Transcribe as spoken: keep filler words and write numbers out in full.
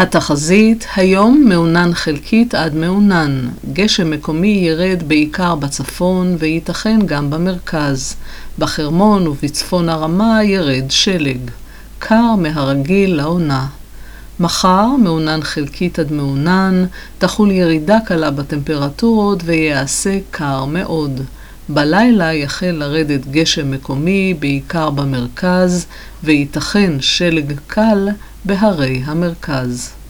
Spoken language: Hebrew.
התחזית, היום מעונן חלקית עד מעונן. גשם מקומי ירד בעיקר בצפון וייתכן גם במרכז. בחרמון ובצפון הרמה ירד שלג. קר מהרגיל לעונה. מחר מעונן חלקית עד מעונן, תחול ירידה קלה בטמפרטורות ויעשה קר מאוד. בלילה יחל לרדת גשם מקומי בעיקר במרכז וייתכן שלג קל בהרי המרכז.